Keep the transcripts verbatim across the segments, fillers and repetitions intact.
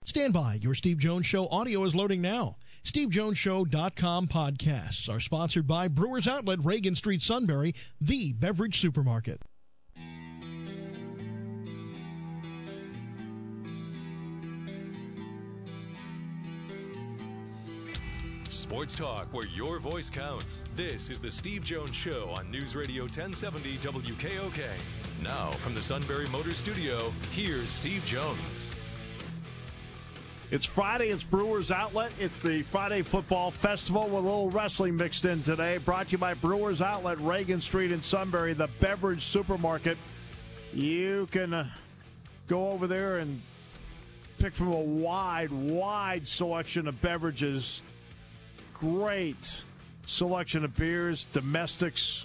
Stand by. Your Steve Jones Show audio is loading now. steve jones show dot com podcasts are sponsored by Brewers Outlet, Reagan Street, Sunbury, the beverage supermarket. Sports talk where your voice counts. This is the Steve Jones Show on News Radio ten seventy W K O K. Now, from the Sunbury Motors Studio, here's Steve Jones. It's Friday. It's Brewers Outlet. It's the Friday Football Festival with a little wrestling mixed in today. Brought to you by Brewers Outlet, Reagan Street in Sunbury, the beverage supermarket. You can uh, go over there and pick from a wide, wide selection of beverages. Great selection of beers, domestics,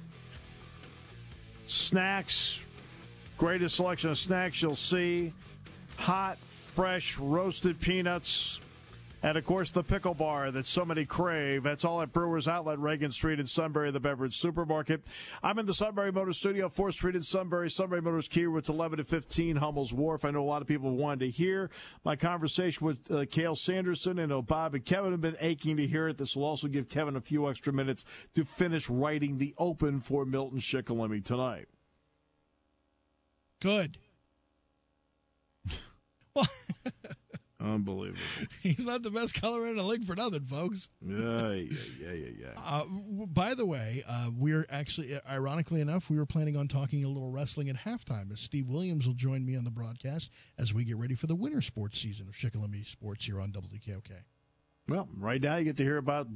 snacks. Greatest selection of snacks you'll see. Hot, fresh, roasted peanuts. And, of course, the pickle bar that so many crave. That's all at Brewers Outlet, Reagan Street in Sunbury, the beverage supermarket. I'm in the Sunbury Motors Studio, fourth Street in Sunbury. Sunbury Motors Kia, it's eleven to fifteen, Hummel's Wharf. I know a lot of people wanted to hear my conversation with uh, Cale Sanderson. And uh, Bob and Kevin have been aching to hear it. This will also give Kevin a few extra minutes to finish writing the open for Milton Shikellamy tonight. Good. Well, unbelievable. He's not the best color in the league for nothing, folks. Yeah, yeah, yeah, yeah, yeah. Uh, by the way, uh, we're actually, ironically enough, we were planning on talking a little wrestling at halftime, as Steve Williams will join me on the broadcast as we get ready for the winter sports season of Shikellamy Sports here on W K O K. Well, right now you get to hear about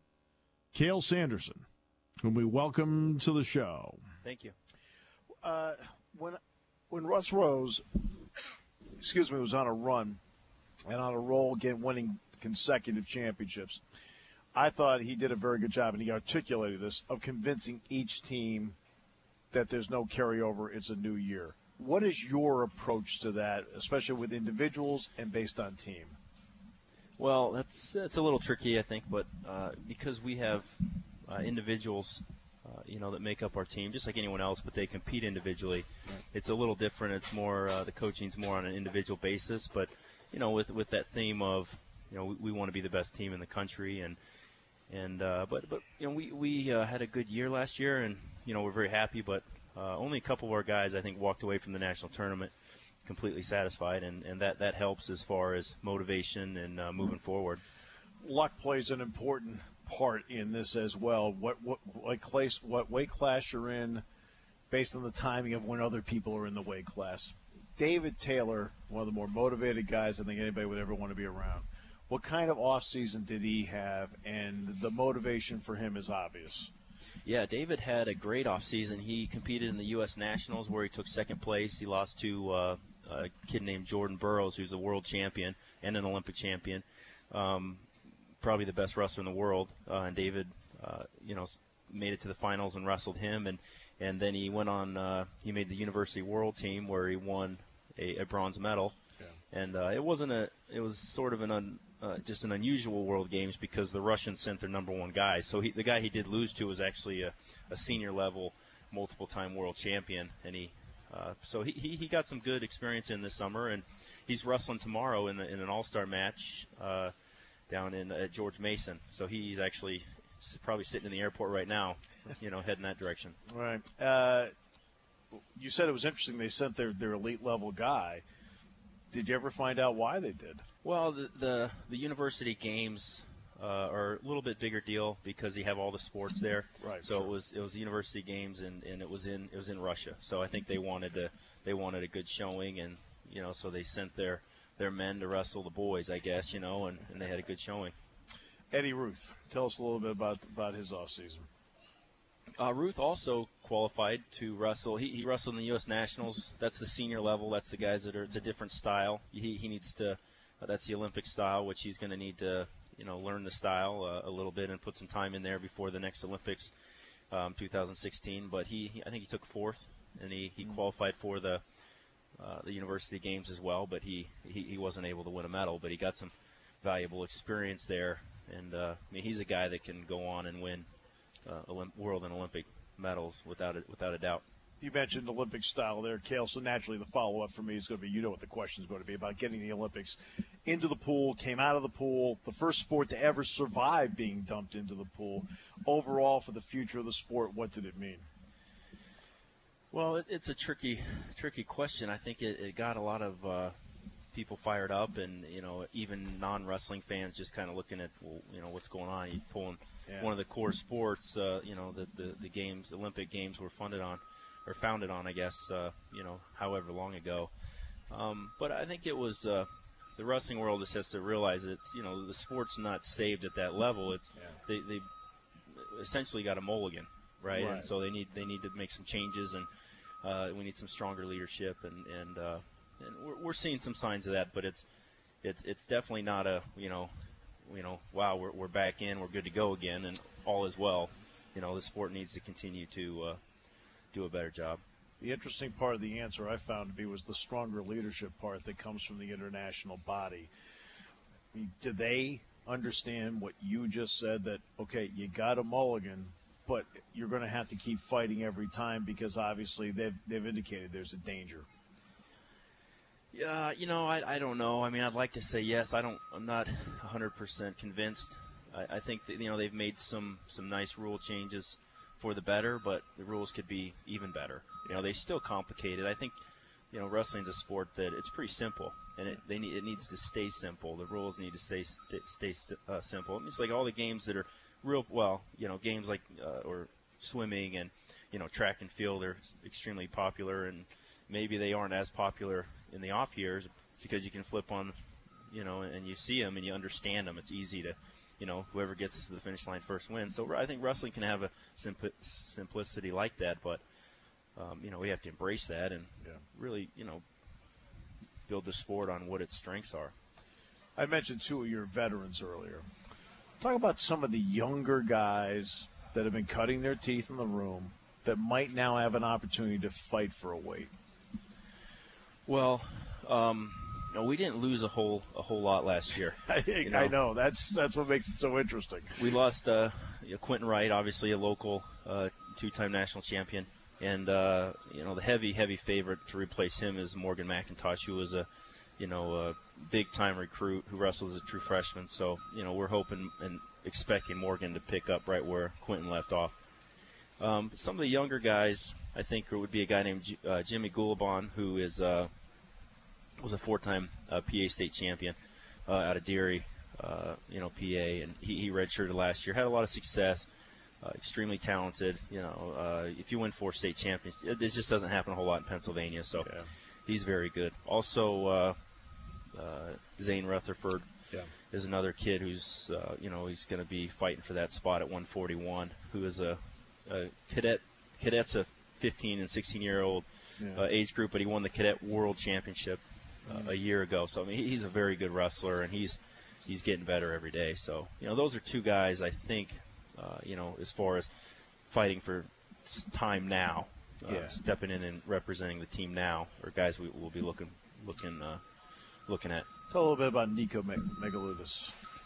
Cale Sanderson, whom we welcome to the show. Thank you. Uh, when when Russ Rose, excuse me, was on a run and on a roll, again, winning consecutive championships, I thought he did a very good job, and he articulated this, of convincing each team that there's no carryover, it's a new year. What is your approach to that, especially with individuals and based on team? Well, that's it's a little tricky, I think, but uh, because we have uh, individuals, uh, you know, that make up our team, just like anyone else, but they compete individually. It's a little different. It's more uh, the coaching's more on an individual basis, but you know, with with that theme of, you know, we, we want to be the best team in the country, and and uh, but but you know, we we uh, had a good year last year, and you know, we're very happy. But uh, only a couple of our guys, I think, walked away from the national tournament completely satisfied, and, and that, that helps as far as motivation and uh, moving forward. Luck plays an important part in this as well. What what what class what weight class you're in, based on the timing of when other people are in the weight class. David Taylor, one of the more motivated guys I think anybody would ever want to be around. What kind of off season did he have? And the motivation for him is obvious. Yeah, David had a great off season. He competed in the U S Nationals where he took second place. He lost to uh, a kid named Jordan Burroughs, who's a world champion and an Olympic champion. Um, probably the best wrestler in the world, uh, and David, uh, you know, made it to the finals and wrestled him, and and then he went on. Uh, he made the University World Team where he won a, a bronze medal, yeah. and uh, it wasn't a. It was sort of an un, uh, just an unusual World Games because the Russians sent their number one guy. So he, the guy he did lose to was actually a, a senior level, multiple time world champion, and he. Uh, so he, he he got some good experience in this summer, and he's wrestling tomorrow in, the, in an all-star match. Uh, down in uh, George Mason. So he's actually probably sitting in the airport right now, you know, heading that direction. Right. Uh, you said it was interesting they sent their, their elite-level guy. Did you ever find out why they did? Well, the the, the university games uh, are a little bit bigger deal because you have all the sports there. Right. So sure. it was it was the university games, and, and it was in it was in Russia. So I think they wanted to they wanted a good showing, and you know, so they sent their their men to wrestle the boys, I guess, you know, and, and they had a good showing. Eddie Ruth, tell us a little bit about about his offseason. Uh, Ruth also qualified to wrestle. He, he wrestled in the U S Nationals. That's the senior level. That's the guys that are. It's a different style. He he needs to. Uh, that's the Olympic style, which he's going to need to, you know, learn the style uh, a little bit and put some time in there before the next Olympics, um, two thousand sixteen. But he, he, I think he took fourth, and he, he qualified for the. Uh, the university games as well, but he, he, he wasn't able to win a medal, but he got some valuable experience there. And uh, I mean, he's a guy that can go on and win uh, Olymp- world and Olympic medals without a, without a doubt. You mentioned Olympic style there, Cale, so naturally the follow-up for me is going to be, you know what the question is going to be about getting the Olympics. into the pool, came out of the pool, the first sport to ever survive being dumped into the pool. Overall, for the future of the sport, what did it mean? Well, it, it's a tricky, tricky question. I think it, it got a lot of uh, people fired up, and you know, even non-wrestling fans just kind of looking at, well, you know, what's going on. You pulling yeah. one of the core sports, uh, you know, the, the the games, Olympic Games, were funded on, or founded on, I guess, uh, you know, however long ago. Um, but I think it was uh, the wrestling world just has to realize it's, you know, the sport's not saved at that level. It's yeah. they they essentially got a mulligan. Right? right, and so they need they need to make some changes, and uh, we need some stronger leadership, and and, uh, and we're, we're seeing some signs of that. But it's it's it's definitely not a you know you know wow we're we're back in, we're good to go again, and all is well. You know, the sport needs to continue to uh, do a better job. The interesting part of the answer I found to be was the stronger leadership part that comes from the international body. I mean, do they understand what you just said, that okay, you got a mulligan, but you're going to have to keep fighting every time, because obviously they've they've indicated there's a danger? Yeah, you know, I, I don't know. I mean, I'd like to say yes. I don't. I'm not one hundred percent convinced. I, I think that, you know, they've made some some nice rule changes for the better, but the rules could be even better. You know, they still complicate it. I think, you know, wrestling's a sport that it's pretty simple, and it they need it needs to stay simple. The rules need to stay stay uh, simple. It's like all the games that are real, well, you know, games like uh, or swimming and, you know, track and field are extremely popular, and maybe they aren't as popular in the off years because you can flip on, you know, and you see them and you understand them. It's easy to, you know, whoever gets to the finish line first wins. So I think wrestling can have a simpl- simplicity like that, but um, you know, we have to embrace that and yeah. really, you know, build the sport on what its strengths are. I mentioned two of your veterans earlier. Talk about some of the younger guys that have been cutting their teeth in the room that might now have an opportunity to fight for a weight. Well, um, no, we didn't lose a whole a whole lot last year. I, you know? I know that's that's what makes it so interesting. We lost uh, you know, Quentin Wright, obviously a local uh, two-time national champion, and uh, you know, the heavy heavy favorite to replace him is Morgan McIntosh, who was a you know a big-time recruit who wrestled as a true freshman. So you know, we're hoping and expecting Morgan to pick up right where Quentin left off. Um, some of the younger guys, I think, would be a guy named G- uh, Jimmy Gulabon, who is uh, was a four-time uh, P A state champion uh, out of Deary, uh, you know, P A, and he, he redshirted last year. Had a lot of success, uh, extremely talented. You know, uh, if you win four state championships, this just doesn't happen a whole lot in Pennsylvania. So yeah. He's very good. Also, uh, uh, Zane Rutherford yeah. is another kid who's, uh, you know, he's going to be fighting for that spot at one forty-one. Who is a Uh, cadet, cadet's a fifteen and sixteen year old yeah. uh, age group, but he won the cadet world championship uh, mm-hmm. a year ago. So I mean, he, he's a very good wrestler, and he's he's getting better every day. So you know, those are two guys I think, uh, you know, as far as fighting for time now, uh, yeah. stepping in and representing the team now, are guys we will be looking looking uh, looking at. Tell a little bit about Nico Meg- Megaludis.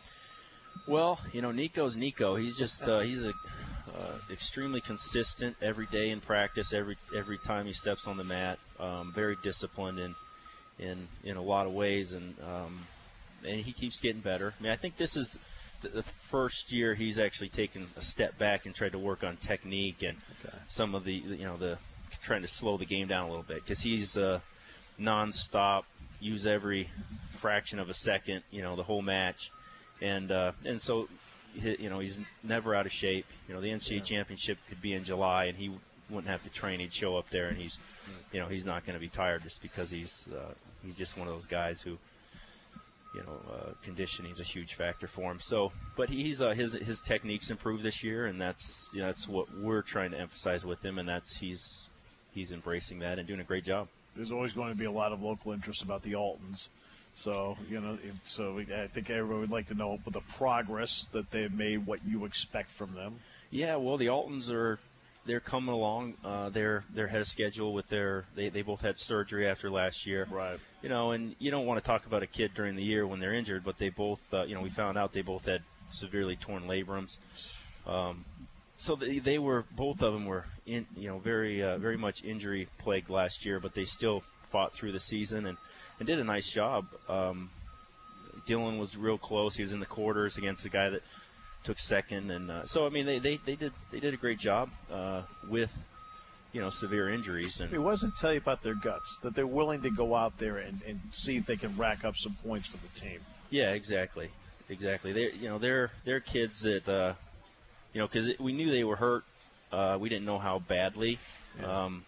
Well, you know, Nico's Nico. He's just uh, he's a Uh, extremely consistent every day in practice, every every time he steps on the mat. Um, very disciplined in in in a lot of ways, and um, and he keeps getting better. I mean, I think this is the, the first year he's actually taken a step back and tried to work on technique and okay. some of the you know the trying to slow the game down a little bit, because he's uh, nonstop, use every fraction of a second, you know, the whole match, and uh, and so. You know, he's never out of shape. You know, the N C A A yeah. championship could be in July, and he wouldn't have to train. He'd show up there, and he's, you know, he's not going to be tired just because he's uh, he's just one of those guys who, you know, uh, conditioning is a huge factor for him. So, but he's uh, his his techniques improved this year, and that's you know, that's what we're trying to emphasize with him, and that's he's he's embracing that and doing a great job. There's always going to be a lot of local interest about the Altons. So, you know, so we, I think everyone would like to know the progress that they've made, what you expect from them. Yeah, well, the Altons are they're coming along. Uh, they're they're ahead of schedule with their they, they both had surgery after last year. Right. You know, and you don't want to talk about a kid during the year when they're injured, but they both, uh, you know, we found out they both had severely torn labrums. Um, so they, they were both of them were in, you know, very uh, very much injury plagued last year, but they still fought through the season and. And did a nice job. Um, Dylan was real close. He was in the quarters against the guy that took second, and uh, so I mean they, they, they did they did a great job uh, with you know severe injuries. And I mean, what does it tell you about their guts that they're willing to go out there and, and see if they can rack up some points for the team? Yeah, exactly, exactly. They you know they're they're kids that uh, you know because we knew they were hurt. Uh, we didn't know how badly. Yeah. Um,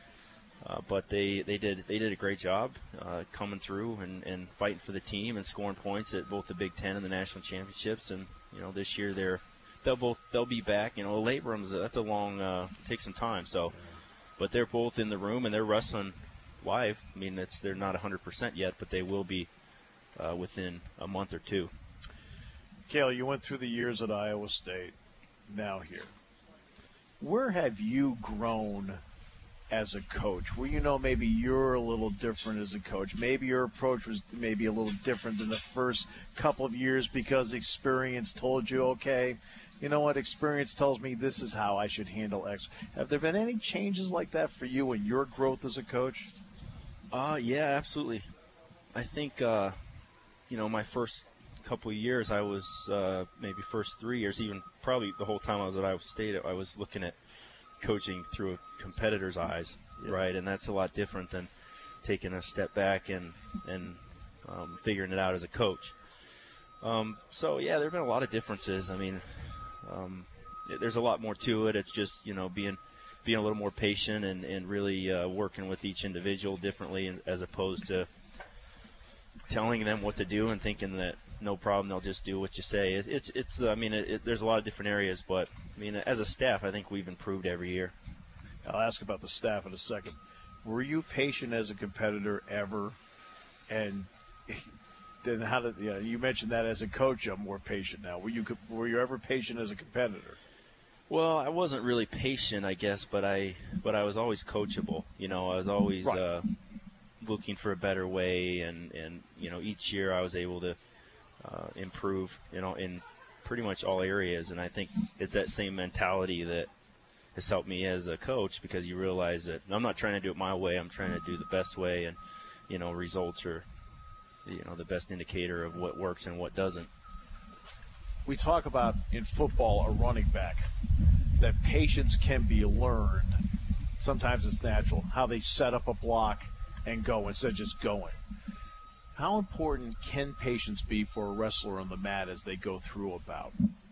Uh, but they, they did they did a great job uh, coming through and, and fighting for the team and scoring points at both the Big Ten and the national championships. And you know this year they're they'll both they'll be back. You know late rooms that's a long uh, takes some time. So, but they're both in the room and they're wrestling live. I mean it's they're not one hundred percent yet, but they will be uh, within a month or two. Cale, you went through the years at Iowa State, now here. Where have you grown as a coach, where you know maybe you're a little different as a coach? Maybe your approach was maybe a little different than the first couple of years because experience told you, okay, you know what, experience tells me this is how I should handle X. Have there been any changes like that for you in your growth as a coach? Uh, yeah, absolutely. I think, uh, you know, my first couple of years, I was uh, maybe first three years, even probably the whole time I was at Iowa State, I was looking at coaching through a competitor's eyes, yeah. right? And that's a lot different than taking a step back and and um, figuring it out as a coach. Um, so yeah, there have been a lot of differences. I mean, um, there's a lot more to it. It's just you know being being a little more patient and and really uh, working with each individual differently, as opposed to telling them what to do and thinking that no problem, they'll just do what you say. It, it's, it's. I mean, it, it, there's a lot of different areas, but I mean, as a staff, I think we've improved every year. I'll ask about the staff in a second. Were you patient as a competitor ever? And then how did you know, you mentioned that as a coach, I'm more patient now. Were you were you ever patient as a competitor? Well, I wasn't really patient, I guess, but I but I was always coachable. You know, I was always right. uh, looking for a better way, and, and you know, each year I was able to uh, improve, you know, in pretty much all areas. And I think it's that same mentality that has helped me as a coach, because you realize that I'm not trying to do it my way. I'm trying to do the best way, and you know, results are, you know, the best indicator of what works and what doesn't. We talk about in football a running back, that patience can be learned. Sometimes it's natural, how they set up a block and go instead of just going. How important can patience be for a wrestler on the mat as they go through a bout?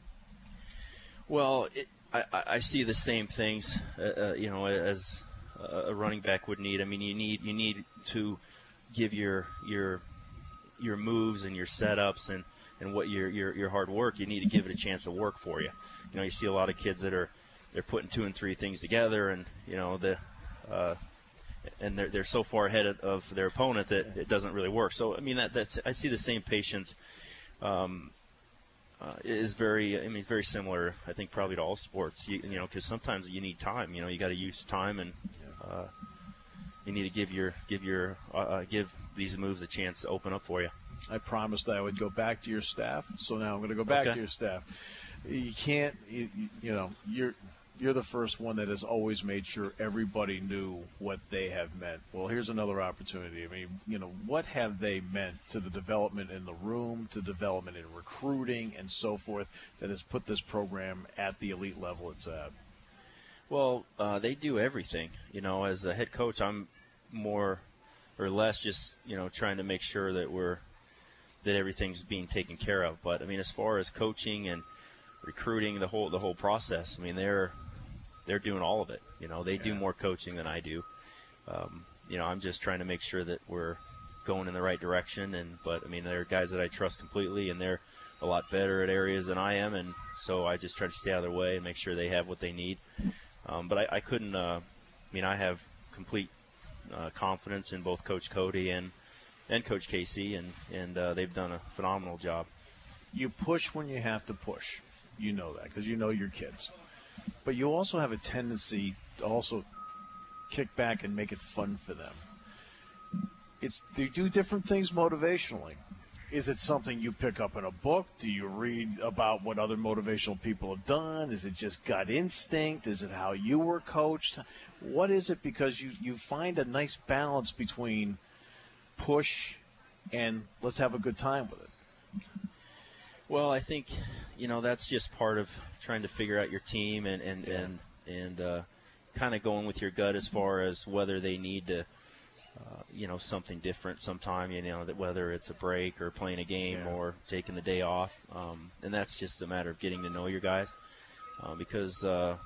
Well, it, I, I see the same things, uh, uh, you know, as a running back would need. I mean, you need you need to give your your your moves and your setups and, and what your, your your hard work. You need to give it a chance to work for you. You know, you see a lot of kids that are they're putting two and three things together, and you know the. Uh, and they're they're so far ahead of, of their opponent that it doesn't really work. So I mean that that's I see the same patience um, uh, is very I mean it's very similar, I think, probably to all sports. You, you know, because sometimes you need time. You know, you got to use time, and uh, you need to give your give your uh, give these moves a chance to open up for you. I promised that I would go back to your staff, so now I'm going to go back okay. to your staff. You can't, you, you know, you're. You're the first one that has always made sure everybody knew what they have meant. Well, here's another opportunity. I mean, you know, what have they meant to the development in the room, to development in recruiting, and so forth, that has put this program at the elite level it's at? Well, uh, they do everything. You know, as a head coach, I'm more or less just, you know, trying to make sure that we're that everything's being taken care of. But I mean, as far as coaching and recruiting, the whole the whole process, I mean, they're they're doing all of it. You know, they yeah. do more coaching than I do. Um, you know, I'm just trying to make sure that we're going in the right direction. And but I mean, they're guys that I trust completely, and they're a lot better at areas than I am, and so I just try to stay out of their way and make sure they have what they need. Um, but I, I couldn't. Uh, I mean, I have complete uh, confidence in both Coach Cody and and Coach Casey, and and uh, they've done a phenomenal job. You push when you have to push. You know that because you know your kids. But you also have a tendency to also kick back and make it fun for them. It's they do different things motivationally. Is it something you pick up in a book? Do you read about what other motivational people have done? Is it just gut instinct? Is it how you were coached? What is it? Because you, you find a nice balance between push and let's have a good time with it. Well, I think, you know, that's just part of trying to figure out your team and and Yeah. and, and uh, kind of going with your gut as far as whether they need to, uh, you know, something different sometime, you know, that whether it's a break or playing a game Yeah. or taking the day off. Um, and that's just a matter of getting to know your guys uh, because, uh,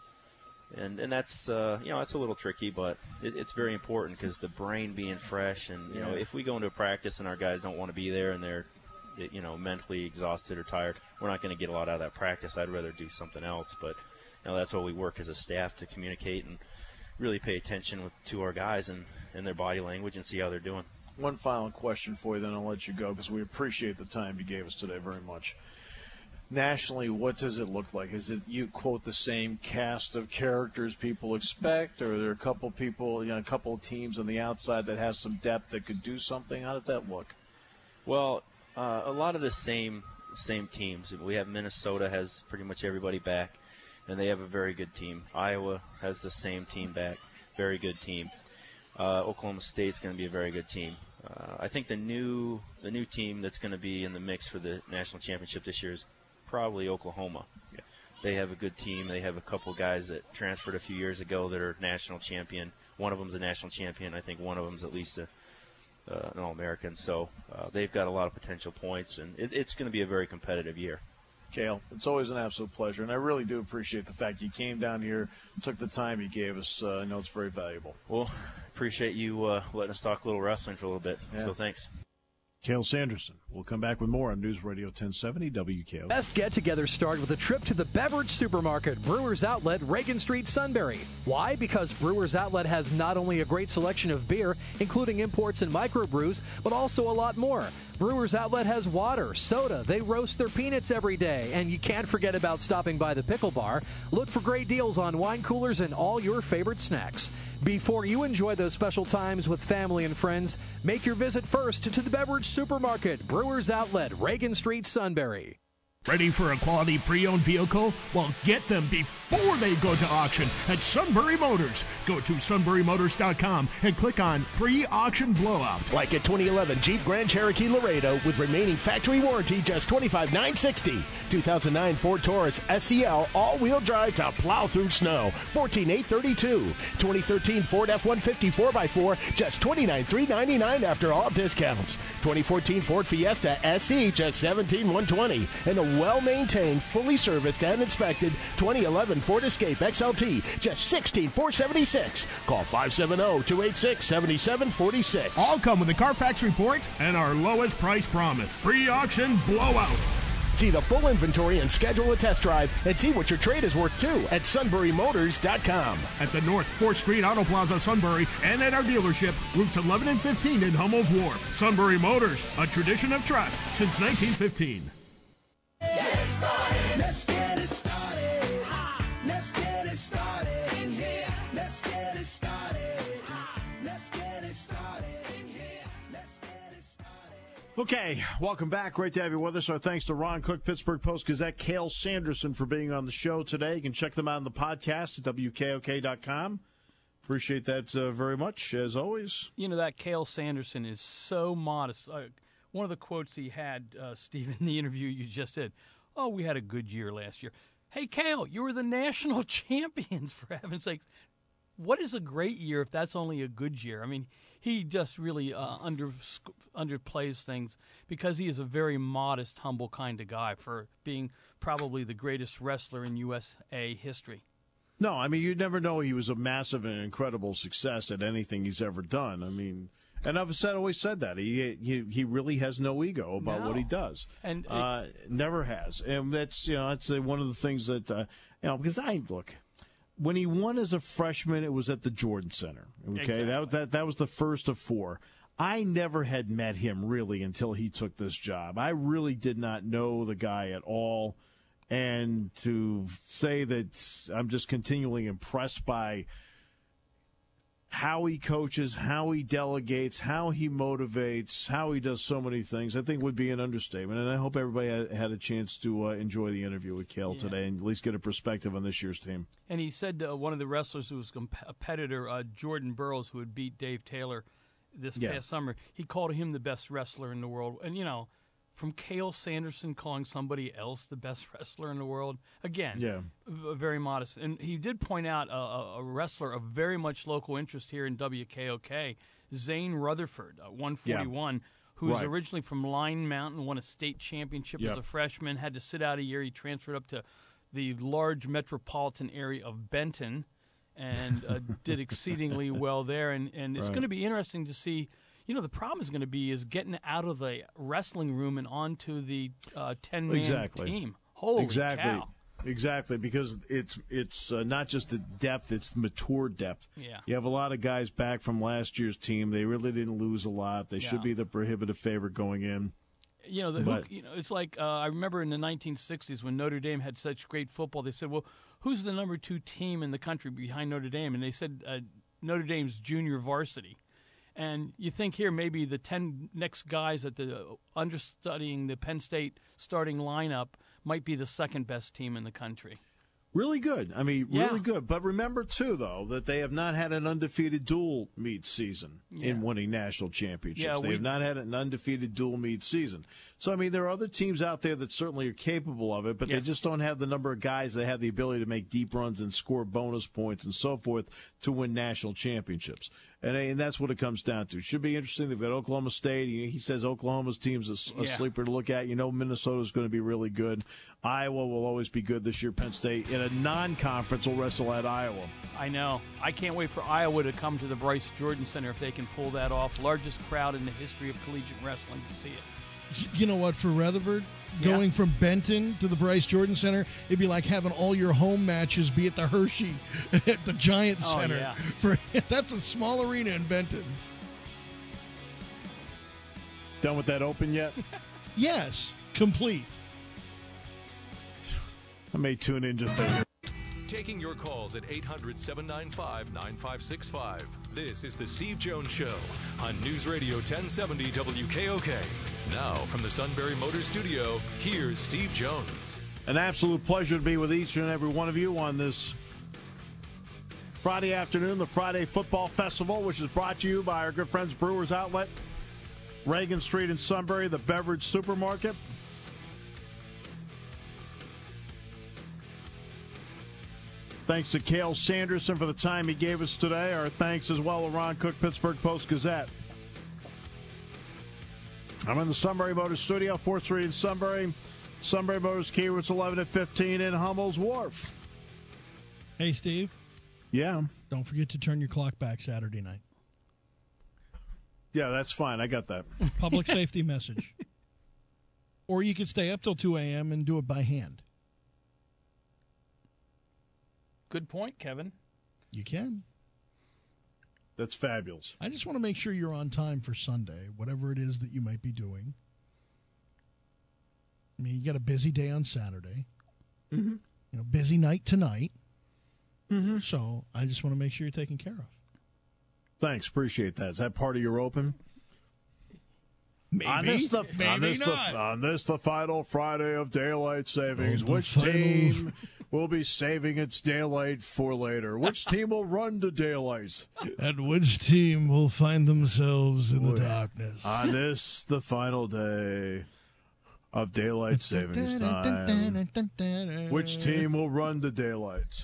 and, and that's, uh, you know, that's a little tricky, but it, it's very important because the brain being fresh and, you know, Yeah. if we go into a practice and our guys don't want to be there and they're, you know, mentally exhausted or tired, we're not going to get a lot out of that practice. I'd rather do something else. But, you know, that's why we work as a staff to communicate and really pay attention with, to our guys and, and their body language and see how they're doing. One final question for you, then I'll let you go because we appreciate the time you gave us today very much. Nationally, what does it look like? Is it, you quote, the same cast of characters people expect, or are there a couple people, you know, a couple of teams on the outside that have some depth that could do something? How does that look? Well, uh, a lot of the same same teams. We have Minnesota has pretty much everybody back, and they have a very good team. Iowa has the same team back, very good team. Uh, Oklahoma State's going to be a very good team. Uh, I think the new the new team that's going to be in the mix for the national championship this year is probably Oklahoma. Yeah. They have a good team. They have a couple guys that transferred a few years ago that are national champion. One of them's a national champion. I think one of them's at least a Uh, an All-American, so uh, they've got a lot of potential points, and it, it's going to be a very competitive year. Cale, it's always an absolute pleasure, and I really do appreciate the fact you came down here, took the time you gave us. Uh, I know it's very valuable. Well, appreciate you uh, letting us talk a little wrestling for a little bit, Yeah. so thanks. Cale Sanderson. We'll come back with more on News Radio ten seventy W K O. Best get-togethers start with a trip to the beverage supermarket, Brewers Outlet, Reagan Street, Sunbury. Why? Because Brewers Outlet has not only a great selection of beer, including imports and microbrews, but also a lot more. Brewers Outlet has water, soda, they roast their peanuts every day, and you can't forget about stopping by the Pickle Bar. Look for great deals on wine coolers and all your favorite snacks. Before you enjoy those special times with family and friends, make your visit first to the beverage supermarket, Brewers Outlet, Reagan Street, Sunbury. Ready for a quality pre-owned vehicle? Well, get them before they go to auction at Sunbury Motors. Go to sunbury motors dot com and click on pre-auction blowout. Like a twenty eleven Jeep Grand Cherokee Laredo with remaining factory warranty just twenty-five thousand nine hundred sixty dollars. two thousand nine Ford Taurus S E L all-wheel drive to plow through snow, fourteen thousand eight hundred thirty-two dollars. twenty thirteen Ford F one fifty four by four, just twenty-nine thousand three hundred ninety-nine dollars after all discounts. twenty fourteen Ford Fiesta S E, just seventeen thousand one hundred twenty dollars. And a well-maintained, fully serviced and inspected twenty eleven Ford Escape X L T, just sixteen thousand four hundred seventy-six dollars. Call five seven zero, two eight six, seven seven four six. All come with a Carfax report and our lowest price promise. Pre-auction blowout. See the full inventory and schedule a test drive and see what your trade is worth too at sunbury motors dot com. At the North fourth Street Auto Plaza, Sunbury, and at our dealership, routes eleven and fifteen in Hummel's Wharf. Sunbury Motors, a tradition of trust since nineteen fifteen. Get it started. Let's get it started. Let's get it started in here. Let's get it started. Let's get it started in here. Let's get it started. Okay, welcome back. Great to have you with us. Our thanks to Ron Cook, Pittsburgh Post-Gazette, Cale Sanderson for being on the show today. You can check them out on the podcast at W K O K dot com. Appreciate that uh, very much, as always. You know, that Cale Sanderson is so modest. Uh, one of the quotes he had, uh, Steve, in the interview you just did, oh, we had a good year last year. Hey, Cale, you were the national champions, for heaven's sakes. What is a great year if that's only a good year? I mean, he just really uh, under underplays things because he is a very modest, humble kind of guy for being probably the greatest wrestler in U S A history. No, I mean, you never know he was a massive and incredible success at anything he's ever done. I mean, and I've said always said that. He he, he really has no ego about No. what he does. And it- uh, never has. And that's, you know, that's uh, one of the things that, uh, you know, because I, look, when he won as a freshman, it was at the Jordan Center. Okay, Exactly. that, that that was the first of four. I never had met him really until he took this job. I really did not know the guy at all. And to say that I'm just continually impressed by how he coaches, how he delegates, how he motivates, how he does so many things, I think would be an understatement. And I hope everybody had, had a chance to uh, enjoy the interview with Cale Yeah. today and at least get a perspective on this year's team. And he said uh, one of the wrestlers who was a competitor, uh, Jordan Burroughs, who had beat Dave Taylor this Yeah. past summer, he called him the best wrestler in the world. And, you know, from Cale Sanderson calling somebody else the best wrestler in the world. Again, Yeah. v- very modest. And he did point out a, a, a wrestler of very much local interest here in W K O K, Zane Rutherford, uh, one forty-one, who's Right. originally from Line Mountain, won a state championship Yep. as a freshman, had to sit out a year. He transferred up to the large metropolitan area of Benton and uh, did exceedingly well there. And, and it's Right. going to be interesting to see. You know, the problem is going to be is getting out of the wrestling room and onto the uh, ten-man Exactly. team. Holy exactly. cow. Exactly, because it's it's uh, not just the depth; it's mature depth. Yeah. You have a lot of guys back from last year's team. They really didn't lose a lot. They Yeah. should be the prohibitive favorite going in. You know, the, But- who, you know, it's like uh, I remember in the nineteen sixties when Notre Dame had such great football. They said, "Well, who's the number two team in the country behind Notre Dame?" And they said uh, Notre Dame's junior varsity. And you think here maybe the ten next guys at the understudying the Penn State starting lineup might be the second best team in the country. Really good. I mean, Yeah. really good. But remember, too, though, that they have not had an undefeated dual meet season Yeah. in winning national championships. Yeah, they we- have not had an undefeated dual meet season. So, I mean, there are other teams out there that certainly are capable of it, but they Yes. just don't have the number of guys that have the ability to make deep runs and score bonus points and so forth to win national championships. And, and that's what it comes down to. Should be interesting. They've got Oklahoma State. He, he says Oklahoma's team's a, a Yeah. sleeper to look at. You know, Minnesota's going to be really good. Iowa will always be good this year. Penn State in a non-conference will wrestle at Iowa. I know. I can't wait for Iowa to come to the Bryce Jordan Center if they can pull that off. Largest crowd in the history of collegiate wrestling to see it. You know what? For Rutherford, Yeah. going from Benton to the Bryce Jordan Center, it'd be like having all your home matches be at the Hershey at the Giant Oh, Center. yeah. For that's a small arena in Benton. Done with that open yet? Yes, complete. I may tune in just to hear. Taking your calls at eight hundred, seven nine five, nine five six five. This is the Steve Jones Show on News Radio ten seventy W K O K. Now, from the Sunbury Motors Studio, here's Steve Jones. An absolute pleasure to be with each and every one of you on this Friday afternoon, the Friday Football Festival, which is brought to you by our good friends Brewers Outlet, Reagan Street in Sunbury, the Beverage Supermarket. Thanks to Cale Sanderson for the time he gave us today. Our thanks as well to Ron Cook, Pittsburgh Post-Gazette. I'm in the Sunbury Motors Studio, fourth Street in Sunbury. Sunbury Motors Key Routes eleven at fifteen in Hummel's Wharf. Hey, Steve, Yeah. don't forget to turn your clock back Saturday night. Yeah, that's fine. I got that. Public safety message. Or you could stay up till two a.m. and do it by hand. Good point, Kevin. You can. That's fabulous. I just want to make sure you're on time for Sunday, whatever it is that you might be doing. I mean, you got a busy day on Saturday. Mm-hmm. You know, busy night tonight. Mm-hmm. So I just want to make sure you're taken care of. Thanks. Appreciate that. Is that part of your open? Maybe. On this, the, Maybe on this, not. The, on this, the final Friday of daylight savings. On the Which final- team will be saving its daylight for later? Which team will run to daylight? And which team will find themselves in the Boy. darkness? On this, the final day of daylight savings time. Which team will run to daylight?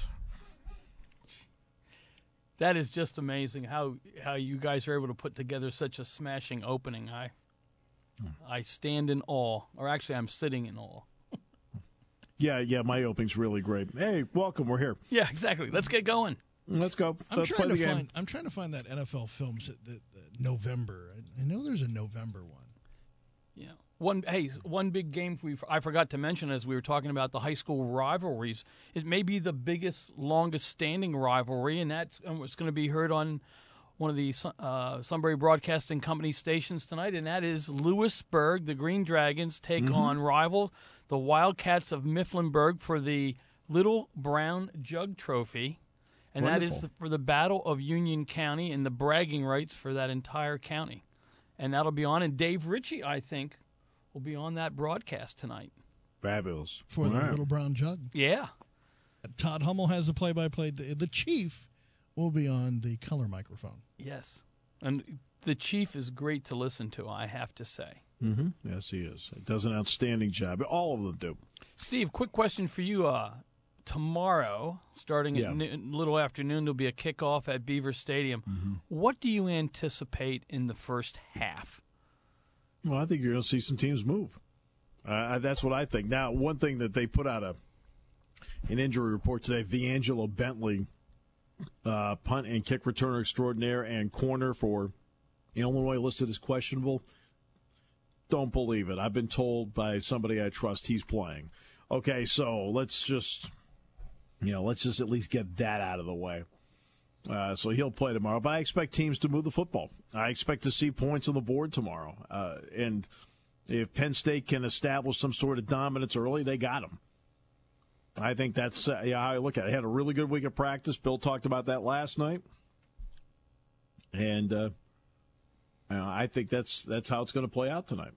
That is just amazing how how you guys are able to put together such a smashing opening. I I stand in awe, or actually, I'm sitting in awe. Yeah, yeah, my opening's really great. Hey, welcome. We're here. Yeah, exactly. Let's get going. Let's go. I'm Let's trying play to the game. find. I'm trying to find that N F L films that, that, that November. I, I know there's a November one. Yeah. One hey, one big game we I forgot to mention as we were talking about the high school rivalries. It may be the biggest, longest standing rivalry, and that's and it's going to be heard on one of the uh, Sunbury Broadcasting Company stations tonight, and that is Lewisburg. The Green Dragons take Mm-hmm. on rival the Wildcats of Mifflinburg for the Little Brown Jug Trophy. And that is Wonderful. for the Battle of Union County and the bragging rights for that entire county. And that'll be on. And Dave Ritchie, I think, will be on that broadcast tonight. Fabulous. For the All right. Little Brown Jug. Yeah. Todd Hummel has the play-by-play. The, the Chief will be on the color microphone. Yes. And the Chief is great to listen to, I have to say. Mm-hmm. Yes, he is. He does an outstanding job. All of them do. Steve, quick question for you. Uh, tomorrow, starting Yeah. at noon, little afternoon, there'll be a kickoff at Beaver Stadium. Mm-hmm. What do you anticipate in the first half? Well, I think you're going to see some teams move. Uh, that's what I think. Now, one thing that they put out a an injury report today, D'Angelo Bentley, uh, punt and kick returner extraordinaire and corner for Illinois, listed as questionable. Don't believe it. I've been told by somebody I trust he's playing. Okay, so let's just, you know, let's just at least get that out of the way. Uh, so he'll play tomorrow. But I expect teams to move the football. I expect to see points on the board tomorrow. Uh, and if Penn State can establish some sort of dominance early, they got them. I think that's uh, yeah, how I look at it. They had a really good week of practice. Bill talked about that last night. And uh, you know, I think that's that's how it's going to play out tonight.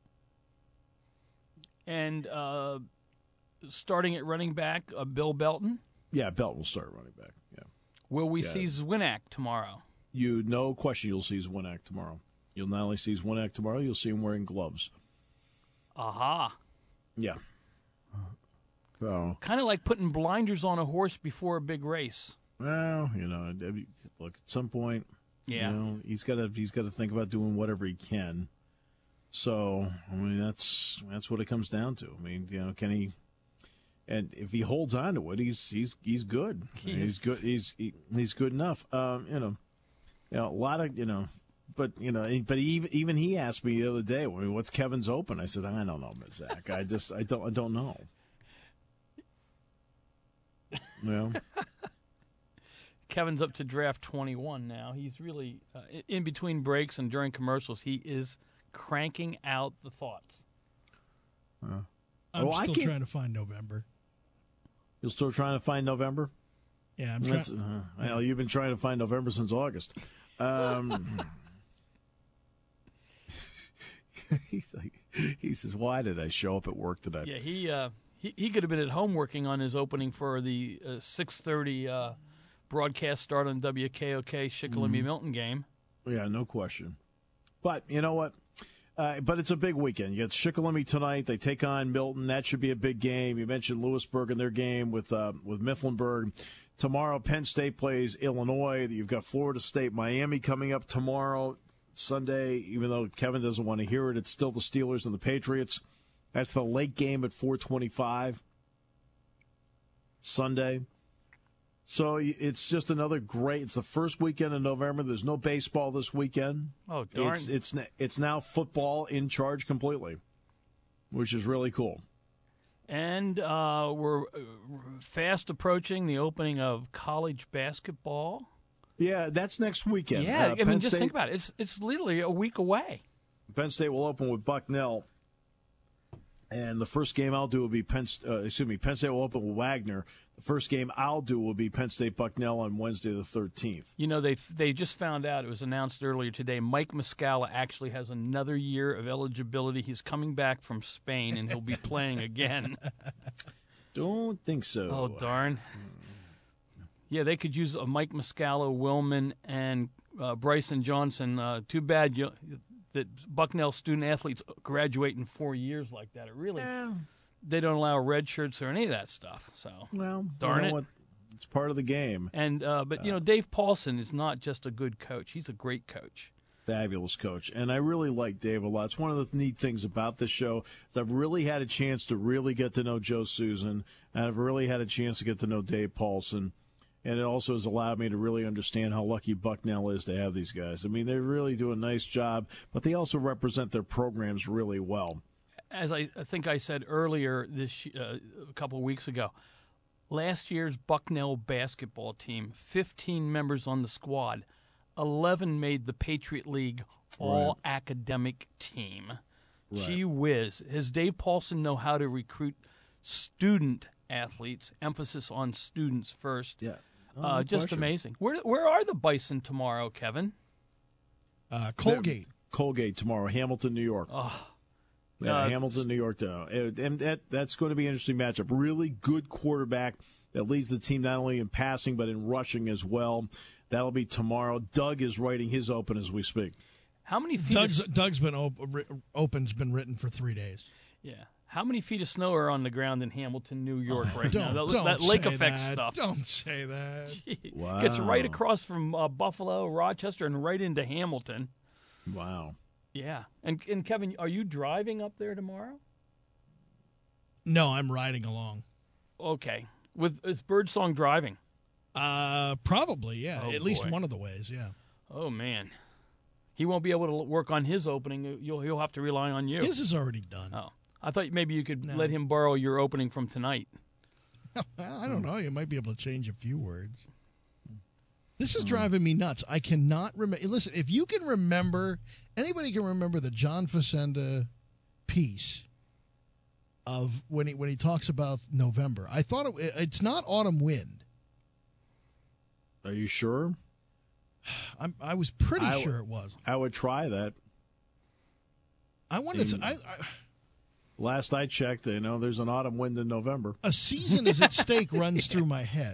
And uh, starting at running back, uh, Bill Belton. Yeah, Belton will start running back. Yeah. Will we Yeah. see Zwinak tomorrow? You no question you'll see Zwinak tomorrow. You'll not only see Zwinak tomorrow, you'll see him wearing gloves. Aha. Yeah. So, Kind of like putting blinders on a horse before a big race. well, you know, look, at some point, Yeah. you know, he's got to he's got to think about doing whatever he can. So, I mean, that's that's what it comes down to. I mean, you know, can he? And if he holds on to it, he's he's he's good. He he's is. good. He's he, he's good enough. Um, you know, you know, a lot of you know, but you know, but even even he asked me the other day, well, what's Kevin's open? I said, I don't know, Miz Zach. I just I don't I don't know. You know. Kevin's up to draft twenty-one now. He's really, uh, in between breaks and during commercials, he is cranking out the thoughts. Uh, I'm well, I still can't- trying to find November. You're still trying to find November? Yeah, I'm That's, trying. uh, well, you've been trying to find November since August. Um, he's like, he says, "Why did I show up at work today?" Yeah, he uh, he, he could have been at home working on his opening for the uh, six thirty uh, broadcast start on W K O K Shikellamy Milton game. Yeah, no question. But you know what? Uh, but it's a big weekend. You got Shikellamy tonight. They take on Milton. That should be a big game. You mentioned Lewisburg in their game with uh, with Mifflinburg. Tomorrow, Penn State plays Illinois. You've got Florida State, Miami coming up tomorrow, Sunday. Even though Kevin doesn't want to hear it, it's still the Steelers and the Patriots. That's the late game at four twenty-five Sunday. So it's just another great. It's the first weekend in November. There's no baseball this weekend. Oh, darn. It's it's it's now football in charge completely, which is really cool. And uh, we're uh, fast approaching the opening of college basketball. Yeah, that's next weekend. Yeah, Uh, I mean, Penn just State, think about it. It's it's literally a week away. Penn State will open with Bucknell, and the first game I'll do will be Penn. Uh, excuse me, Penn State will open with Wagner. The first game I'll do will be Penn State Bucknell on Wednesday the thirteenth. You know, they they just found out, it was announced earlier today, Mike Muscala actually has another year of eligibility. He's coming back from Spain, and he'll be playing again. Don't think so. Oh, darn. Yeah, they could use a Mike Muscala, Willman, and uh, Bryson Johnson. Uh, too bad you, that Bucknell student-athletes graduate in four years like that. It really... Yeah. They don't allow red shirts or any of that stuff. So, Well, darn you know it. what? It's part of the game. And uh, but you know, Dave Paulson is not just a good coach; he's a great coach. Fabulous coach. And I really like Dave a lot. It's one of the neat things about this show is I've really had a chance to really get to know Joe Susan, and I've really had a chance to get to know Dave Paulson. And it also has allowed me to really understand how lucky Bucknell is to have these guys. I mean, they really do a nice job, but they also represent their programs really well. As I, I think I said earlier this uh, a couple of weeks ago, last year's Bucknell basketball team, fifteen members on the squad, eleven made the Patriot League all-academic team. Right. Gee whiz. Does Dave Paulson know how to recruit student athletes, emphasis on students first? Yeah. Oh, uh, no just question. amazing. Where where are the Bison tomorrow, Kevin? Uh, Colgate. Colgate tomorrow, Hamilton, New York. Oh, Yeah, Uh, Hamilton, New York, though. And and that, that's going to be an interesting matchup. Really good quarterback that leads the team not only in passing but in rushing as well. That'll be tomorrow. Doug is writing his open as we speak. How many feet? Doug's, of, Doug's been op- open's been written for three days. Yeah. How many feet of snow are on the ground in Hamilton, New York, Oh, right don't, now? That, don't that lake say effect that. stuff. Don't say that. Wow. Gets right across from uh, Buffalo, Rochester, and right into Hamilton. Wow. Yeah. And and Kevin, are you driving up there tomorrow? No, I'm riding along. Okay. With is Birdsong driving? Uh, probably, yeah. Oh, At least boy. one of the ways, yeah. Oh man, he won't be able to work on his opening. You'll he'll have to rely on you. His is already done. Oh, I thought maybe you could No. let him borrow your opening from tonight. I don't know. You might be able to change a few words. This is driving me nuts. I cannot remember. Listen, if you can remember, anybody can remember the John Facenda piece of when he when he talks about November. I thought it, it's not autumn wind. Are you sure? I'm, I was pretty I w- sure it was. I would try that. I wanted to. In- I, I, Last I checked, you know, there's an autumn wind in November. a season is at stake runs through my head.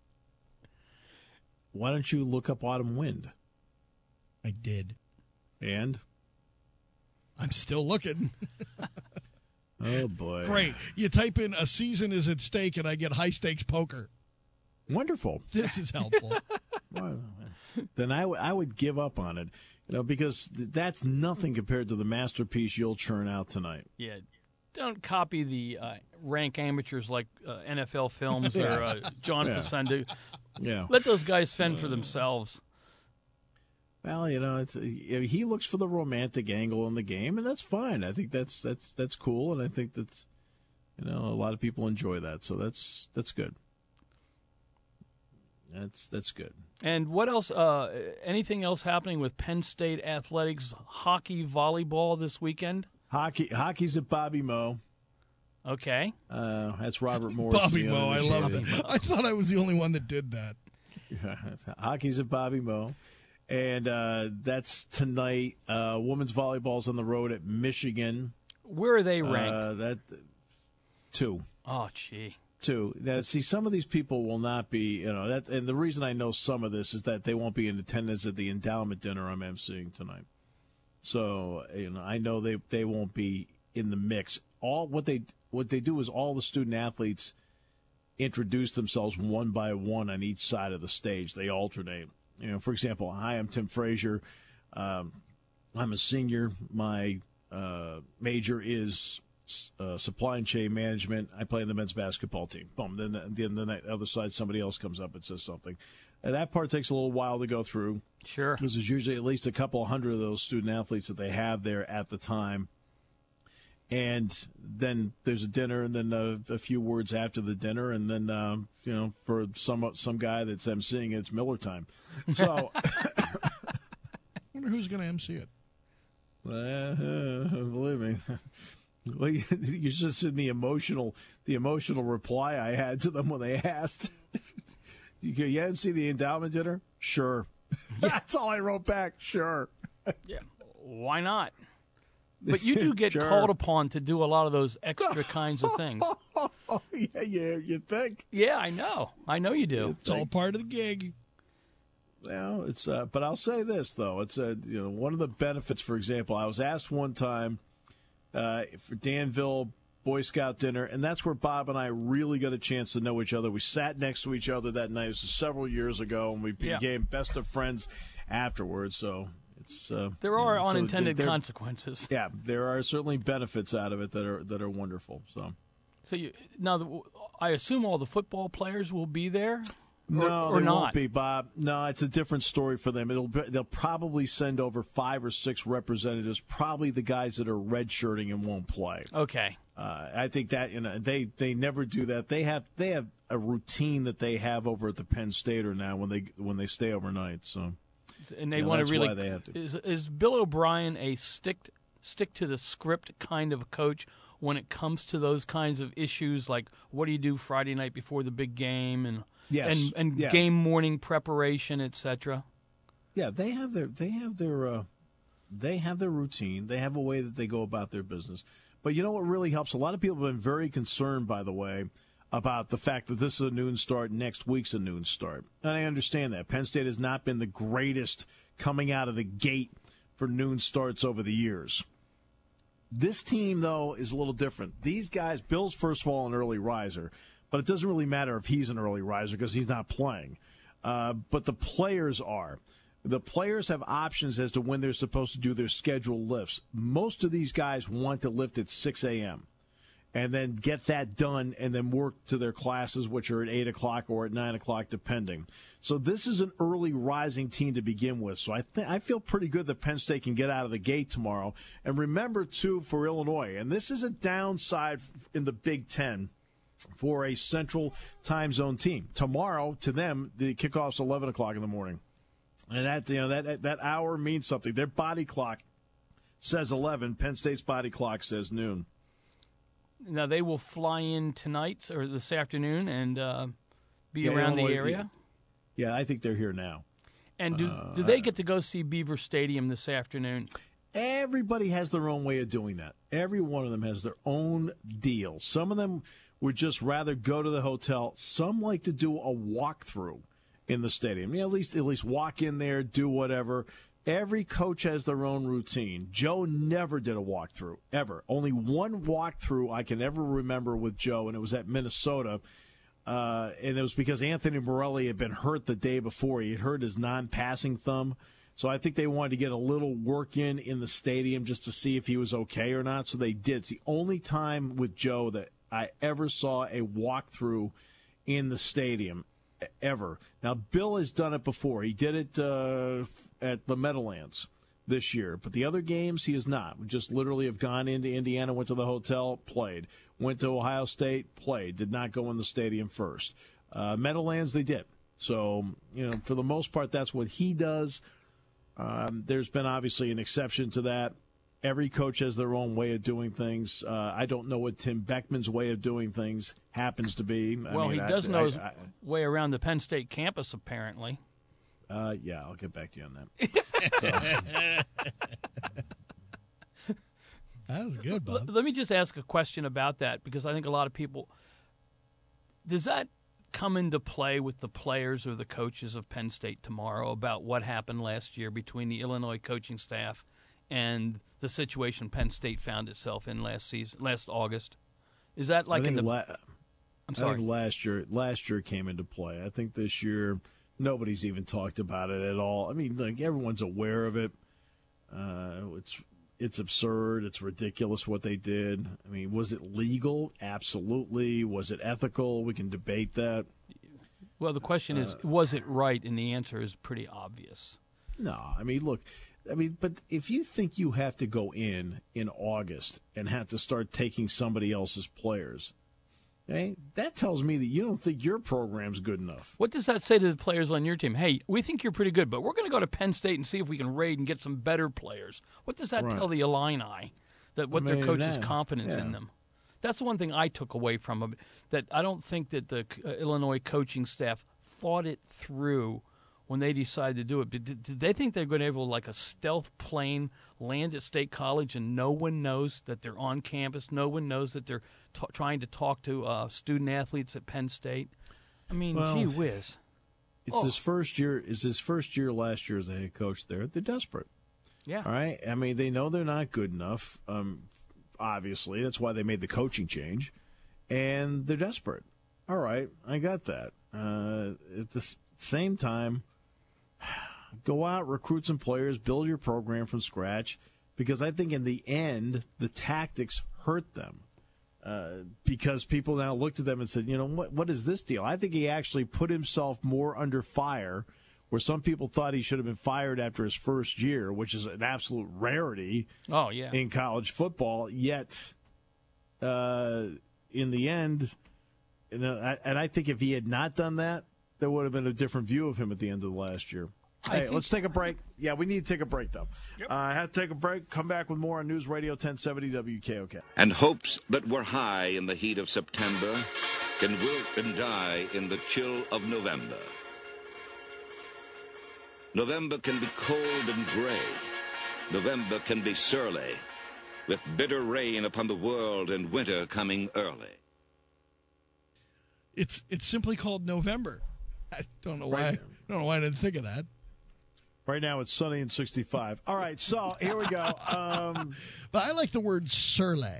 Why don't you look up autumn wind? I did. And? I'm still looking. Oh, boy. Great. You type in a season is at stake and I get high stakes poker. Wonderful. This is helpful. Well, then I, w- I would give up on it, you know, because th- that's nothing compared to the masterpiece you'll churn out tonight. Yeah, don't copy the uh, rank amateurs like uh, N F L Films or uh, John Yeah. Facenda. Yeah. Let those guys fend for themselves. Well, you know, it's he looks for the romantic angle in the game, and that's fine. I think that's that's that's cool, and I think that's, you know, a lot of people enjoy that, so that's that's good. That's that's good. And what else? Uh, anything else happening with Penn State athletics, hockey, volleyball this weekend? Hockey, hockey's at Bobby Moe. Okay. Uh, that's Robert Morris. Bobby the Moe, I love uninitiated. that. I thought I was the only one that did that. Hockey's at Bobby Moe. And uh, that's tonight. Uh, women's volleyball's on the road at Michigan. Where are they ranked? Uh, that two. Oh, gee. Two. Now, see, some of these people will not be, you know, that, and the reason I know some of this is that they won't be in attendance at the endowment dinner I'm emceeing tonight. So, you know, I know they, they won't be in the mix. All what they what they do is all the student athletes introduce themselves one by one on each side of the stage. They alternate. You know, for example, hi, I'm Tim Frazier. Um, I'm a senior. My uh, major is uh, supply and chain management. I play in the men's basketball team. Boom. Then, then the other side, somebody else comes up and says something. And that part takes a little while to go through. Sure. Because there's usually at least a couple hundred of those student athletes that they have there at the time. And then there's a dinner, and then a, a few words after the dinner, and then um, you know, for some some guy that's emceeing, it's Miller time. So, I wonder who's going to M C it. uh, believe me, well, you, you just in the emotional the emotional reply I had to them when they asked. You can you M C the endowment dinner? Sure. That's all I wrote back. Sure. Yeah. Why not? But you do get Sure. called upon to do a lot of those extra kinds of things. Oh, yeah, yeah, you think? Yeah, I know. I know you do. It's all part of the gig. Well, it's uh, but I'll say this though, it's uh, you know, one of the benefits. For example, I was asked one time uh, for Danville Boy Scout dinner, and that's where Bob and I really got a chance to know each other. We sat next to each other that night. This was several years ago, and we Yeah. became best of friends afterwards. So it's uh, There are you know, so unintended there- consequences. Yeah, there are certainly benefits out of it that are that are wonderful. So So you now, the, I assume all the football players will be there. Or, no, or they not. won't be, Bob. No, it's a different story for them. It'll be, they'll probably send over five or six representatives, probably the guys that are redshirting and won't play. Okay. Uh, I think that you know they, they never do that. They have they have a routine that they have over at the Penn Stater now when they when they stay overnight. So And they Yeah, want that's to really. why they have to. Is is Bill O'Brien a stick stick to the script kind of coach when it comes to those kinds of issues, like what do you do Friday night before the big game and Yes. and, and Yeah. game morning preparation, et cetera? yeah, they have their they have their uh, they have their routine. They have a way that they go about their business. But you know what really helps? A lot of people have been very concerned, by the way, about the fact that this is a noon start, next week's a noon start. And I understand that. Penn State has not been the greatest coming out of the gate for noon starts over the years. This team, though, is a little different. These guys, Bill's, first of all, an early riser, but it doesn't really matter if he's an early riser because he's not playing. Uh, but the players are. The players have options as to when they're supposed to do their scheduled lifts. Most of these guys want to lift at six a.m. and then get that done and then work to their classes, which are at eight o'clock or at nine o'clock, depending. So this is an early rising team to begin with. So I th- I feel pretty good that Penn State can get out of the gate tomorrow. And remember, too, for Illinois, and this is a downside in the Big Ten for a central time zone team. Tomorrow, to them, the kickoff's eleven o'clock in the morning. And that, you know, that that hour means something. Their body clock says eleven. Penn State's body clock says noon. Now, they will fly in tonight or this afternoon and uh, be Yeah, around Illinois, the area? Yeah, I think they're here now. And do, Uh, do they get to go see Beaver Stadium this afternoon? Everybody has their own way of doing that. Every one of them has their own deal. Some of them would just rather go to the hotel. Some like to do a walkthrough in the stadium. Yeah, at least at least walk in there, do whatever. Every coach has their own routine. Joe never did a walkthrough, ever. Only one walkthrough I can ever remember with Joe, and it was at Minnesota. Uh, and it was because Anthony Morelli had been hurt the day before. He had hurt his non-passing thumb. So I think they wanted to get a little work in in the stadium just to see if he was okay or not. So they did. It's the only time with Joe that I ever saw a walkthrough in the stadium, ever. Now, Bill has done it before. He did it uh, at the Meadowlands this year. But the other games, he has not. We just literally have gone into Indiana, went to the hotel, played. Went to Ohio State, played. Did not go in the stadium first. Uh, Meadowlands, they did. So, you know, for the most part, that's what he does. Um, there's been obviously an exception to that. Every coach has their own way of doing things. Uh, I don't know what Tim Beckman's way of doing things happens to be. I Well, mean, he does I, know I, his I, way around the Penn State campus, apparently. Uh, yeah, I'll get back to you on that. That was good, Bob. Let me just ask a question about that, because I think a lot of people – does that come into play with the players or the coaches of Penn State tomorrow about what happened last year between the Illinois coaching staff and the situation Penn State found itself in last season, last August? Is that like I in think the la- – I'm sorry. I think last year, last year came into play. I think this year nobody's even talked about it at all. I mean, like, everyone's aware of it. Uh, it's – It's absurd. It's ridiculous what they did. I mean, was it legal? Absolutely. Was it ethical? We can debate that. Well, the question is, Uh, was it right? And the answer is pretty obvious. No, I mean, look, I mean, but if you think you have to go in in August and have to start taking somebody else's players, okay, that tells me that you don't think your program's good enough. What does that say to the players on your team? Hey, we think you're pretty good, but we're going to go to Penn State and see if we can raid and get some better players. What does that Right. tell the Illini? That what I their mean, coach's that- confidence yeah. in them. That's the one thing I took away from them. That I don't think that the uh, Illinois coaching staff thought it through when they decided to do it. Did, did they think they're going to have like a stealth plane land at State College and no one knows that they're on campus? No one knows that they're t- trying to talk to uh, student athletes at Penn State? I mean, Well, gee whiz. It's Oh. his first year. Is his first year last year as a head coach there. They're desperate. Yeah. All right. I mean, they know they're not good enough. Um, obviously, that's why they made the coaching change, and they're desperate. All right, I got that. Uh, at the s- same time, go out, recruit some players, build your program from scratch, because I think in the end, the tactics hurt them. Uh, because people now looked at them and said, you know, what what is this deal? I think he actually put himself more under fire, where some people thought he should have been fired after his first year, which is an absolute rarity Oh, yeah. in college football. Yet, uh, in the end, you know, I, and I think if he had not done that, there would have been a different view of him at the end of the last year. I Hey, think- let's take a break. Yeah, we need to take a break, though. Uh, I have to take a break. Come back with more on News Radio ten seventy W K O K. And hopes that were high in the heat of September can wilt and die in the chill of November. November can be cold and gray. November can be surly, with bitter rain upon the world and winter coming early. It's it's simply called November. I don't know why. Right. I don't know why I didn't think of that. Right now it's sunny and sixty-five. All right, so here we go. Um, but I like the word surly.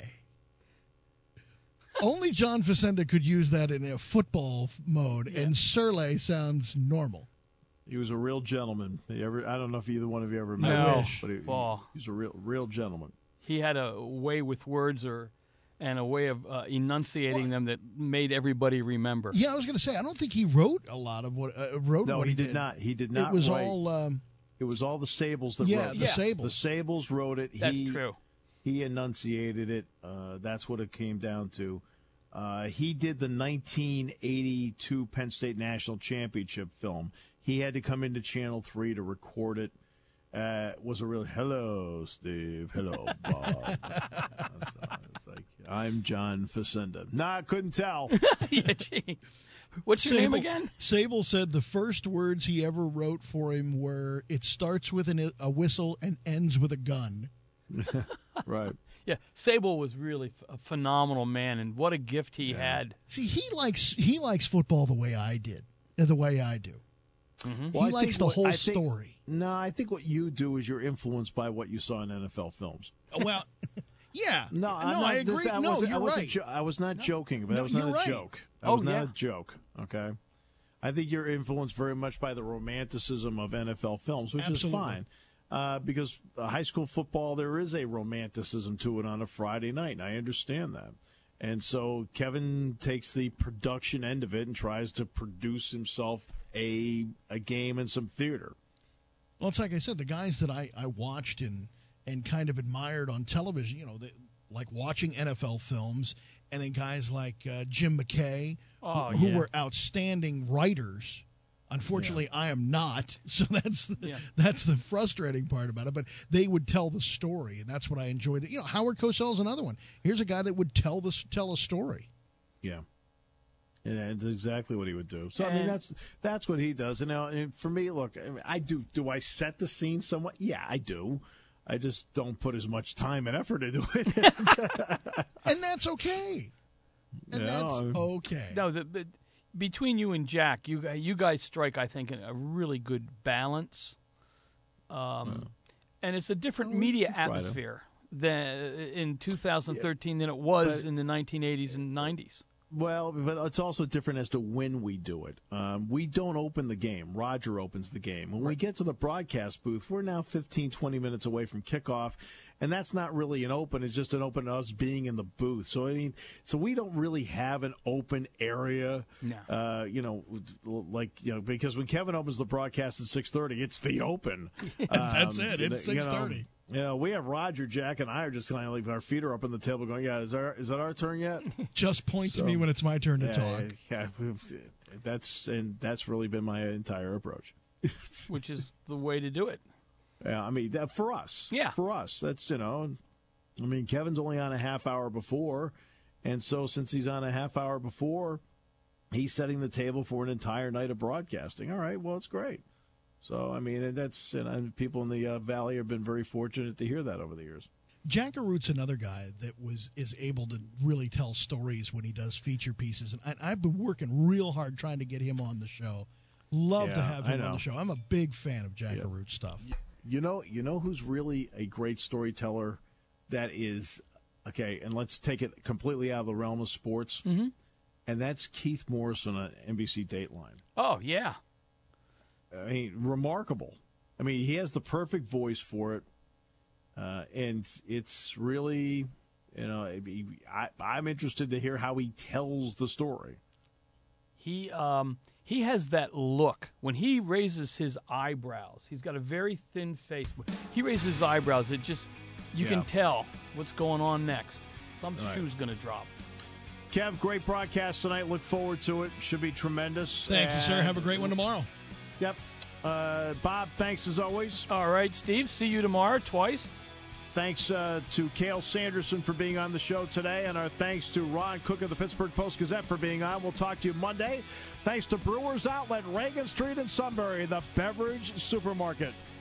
Only John Facenda could use that in a football mode, yeah. and surly sounds normal. He was a real gentleman. He ever, I don't know if either one of you ever met no. him, wish. but he, oh. he's a real, real gentleman. He had a way with words, or and a way of uh, enunciating well, them that made everybody remember. Yeah, I was going to say, I don't think he wrote a lot of what uh, wrote. No, what he, he did, did not. He did not. It was write. all. Um, it was all the Sables that yeah, wrote. The it. Yeah, the Sables. The Sables wrote it. That's he, true. He enunciated it. Uh, that's what it came down to. Uh, he did the nineteen eighty-two Penn State National Championship film. He had to come into Channel three to record it. Uh, it was a real, hello, Steve. Hello, Bob. It's like, I'm John Facenda. Nah, I couldn't tell. yeah, gee. What's your Sable, name again? Sable said the first words he ever wrote for him were, it starts with an, a whistle and ends with a gun. Right. Yeah, Sable was really a phenomenal man, and what a gift he yeah. had. See, he likes he likes football the way I did, the way I do. Mm-hmm. Well, he I likes the what, whole I think, story. No, I think what you do is you're influenced by what you saw in N F L films. Well, yeah. No, no, not, I agree. This, I no, you're I right. Jo- I was not no. joking, but no, that was not a right. joke. That oh, was not yeah. a joke, okay? I think you're influenced very much by the romanticism of N F L films, which Absolutely. is fine. Uh, because uh, high school football, there is a romanticism to it on a Friday night, and I understand that. And so Kevin takes the production end of it and tries to produce himself a a game and some theater. Well, it's like I said, the guys that I, I watched and and kind of admired on television, you know, they, like watching N F L films, and then guys like uh, Jim McKay, oh, who, who yeah. were outstanding writers. Unfortunately, yeah. I am not, so that's the, yeah. that's the frustrating part about it. But they would tell the story, and that's what I enjoyed. You know, Howard Cosell's another one. Here's a guy that would tell this tell a story. Yeah, and that's exactly what he would do. So I mean, that's that's what he does. And now, and for me, look, I, mean, I do. Do I set the scene somewhat? Yeah, I do. I just don't put as much time and effort into it, and that's okay. And yeah, that's I'm, okay. No, the. the Between you and Jack, you you guys strike, I think, a really good balance, um, yeah. and it's a different well, media atmosphere than in two thousand thirteen yeah. than it was but, in the nineteen eighties and nineties. Well, but it's also different as to when we do it. Um, we don't open the game. Roger opens the game. When right. we get to the broadcast booth, we're now fifteen, twenty minutes away from kickoff. And that's not really an open. It's just an open us being in the booth. So, I mean, so we don't really have an open area, no. uh, you know, like, you know, because when Kevin opens the broadcast at six thirty, it's the open. Yeah, um, that's it. It's six thirty. You know, we have Roger, Jack, and I are just kind of like our feet are up on the table going, yeah, is, our, is that our turn yet? Just point so, to me when it's my turn to yeah, talk. Yeah, that's, and that's really been my entire approach. Which is the way to do it. Yeah, I mean, that, for us. Yeah. For us. That's, you know, I mean, Kevin's only on a half hour before. And so since he's on a half hour before, he's setting the table for an entire night of broadcasting. All right, well, it's great. So, I mean, and that's, and people in the uh, Valley have been very fortunate to hear that over the years. Jack Arut's another guy that was is able to really tell stories when he does feature pieces. And I, I've been working real hard trying to get him on the show. Love yeah, to have him on the show. I'm a big fan of Jack yeah. Arut's stuff. You know, you know who's really a great storyteller that is, okay, and let's take it completely out of the realm of sports, mm-hmm. and that's Keith Morrison on N B C Dateline. Oh, yeah. I mean, remarkable. I mean, he has the perfect voice for it, uh, and it's really, you know, I, I'm interested to hear how he tells the story. He, um... He has that look. When he raises his eyebrows, he's got a very thin face. He raises his eyebrows. It just, you yeah. can tell what's going on next. Some right. shoe's going to drop. Kev, great broadcast tonight. Look forward to it. Should be tremendous. Thank and you, sir. Have a great one tomorrow. Yep. Uh, Bob, thanks as always. All right, Steve. See you tomorrow twice. Thanks uh, to Cale Sanderson for being on the show today, and our thanks to Ron Cook of the Pittsburgh Post-Gazette for being on. We'll talk to you Monday. Thanks to Brewers Outlet, Reagan Street in Sunbury, the beverage supermarket.